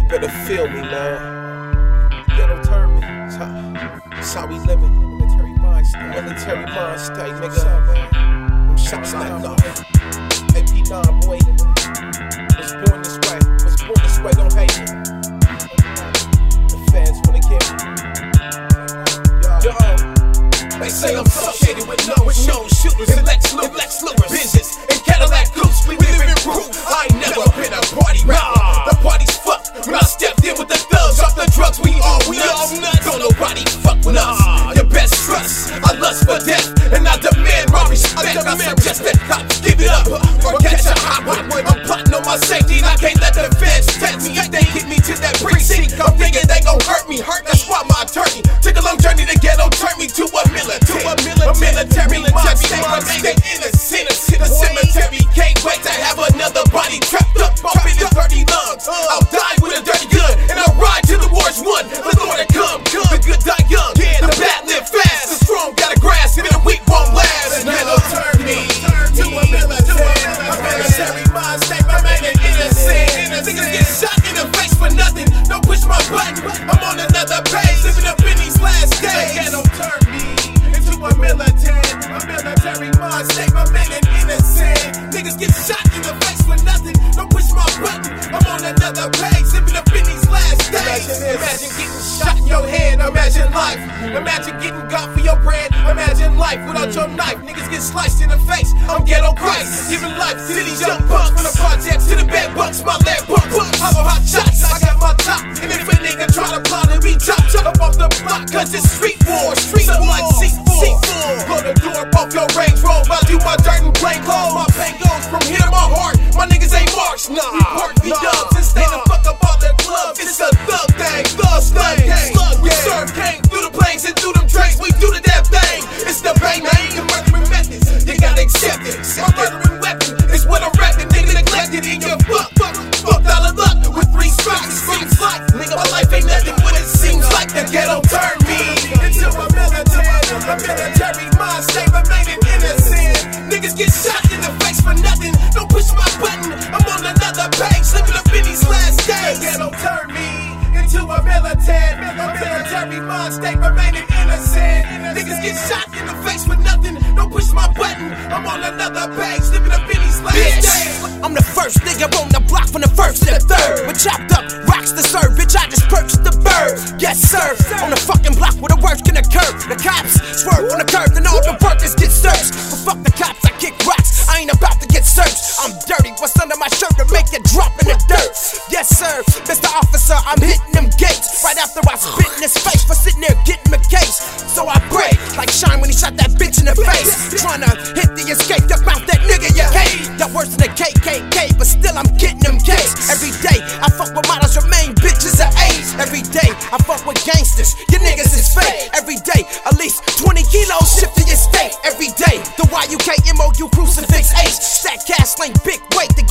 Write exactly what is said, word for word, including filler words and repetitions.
better feel me, man. Ghetto turn me. That's how, that's how we living. Military mind state. Military mind state, nigga. Them shots like love. A P nine, boy. Was born this way. Was born this way, don't hate me. The fans wanna get me. Yo. They say I'm associated with no show shooters and Lex Luger, Lex Luger, business and Cadillac Goose. We live in proof. I ain't never been a party rapper. The party's fucked. When I stepped in with the thugs, off the drugs, we all we all nuts. Don't nobody fuck with us. Your best trust. I lust for death, and I demand my respect. I suggest that cops give it up or catch a hot one. I'm plotting on my safety, and I can't let the feds test me. If they get me to that precinct, I'm thinking they gon' hurt me. That's why my attorney took a long journey to ghetto, turned me to a military, to a military, a military mind state. Remain innocent. The cemetery can't wait to have another body trapped up off in his dirty lungs. I'll die with a dirty gun, and I'll ride till the war's won. The Lord to come, the good die young, the bad live fast. The strong gotta grasp, and the weak won't last. And that'll turn me to a military, a military mind state. Remaining innocent. Niggas get shot in the face for nothing. Don't push my button. I'm on another page, living up in these last days. That'll turn me into a military, a military mind state. Remaining innocent. Niggas get shot in the face for nothing. Don't push my button. I'm on another page, living up in these last days. Imagine getting shot in your head. Imagine life. Imagine getting got for your bread. Imagine life without your knife. Niggas get sliced in the face. I'm ghetto Christ, giving life to these young punks. From the projects to the bed bucks, my leg bucks. Hollow hot shots. I got my top. And if a nigga try to plot and be chopped up off the block, cause it's street war. Street war. Like C four. Blow the door off your Range Rover. I do my dirt and play clothes. My pain goes from here to my heart. My niggas ain't marched. Nah. We park V dubs and stay the fuck up all the clubs. It's a thug thing. Thug thing. Slug. We serve cane through the planes and through them trains. We do the damn thing. It's the bang bang. The murdering methods. You gotta accept it. My murdering weapon is what I'm rapping. Nigga neglected in your fuck. Fuck. Fuck all of luck with three strikes. It seems like nigga my life ain't nothing what it seems like. The ghetto turned me into a military. A military mind state. Remaining innocent. Niggas get shot in the face for nothing. Don't push my button. I'm on another page, living up in these last days. The ghetto turned me into a military, a military mind state. Remaining innocent. Niggas get shot in the face for nothing. Don't push my button. I'm on another page, living up in these last bitch. days. I'm the first nigga on the block from the first to the third. But chopped up, rocks to serve. Bitch, I just purchased the bird. Yes, sir. On the fucking block where the worst can occur. The cops swerve on the curb, then all the workers get searched. But fuck the cops, I kick rocks. I ain't about to get searched. I'm dirty. What's under my shirt to make it drop in the dirt? Yes, sir. Mister Officer, I'm hitting them gates. Right after I spit in his face for sitting there getting the case. So I break like Shine when he shot that bitch in the face. Tryna hit the escape, duck out that nigga you hate. That worse than the K K K, but still I'm getting them case. Every day I fuck with models, remain bitches of age. Every day I fuck with gangsters, your niggas is fake. Every day at least twenty kilos shipped to your state. Every day the Y U K M O U crucifix H. Stack cash, sling big weight to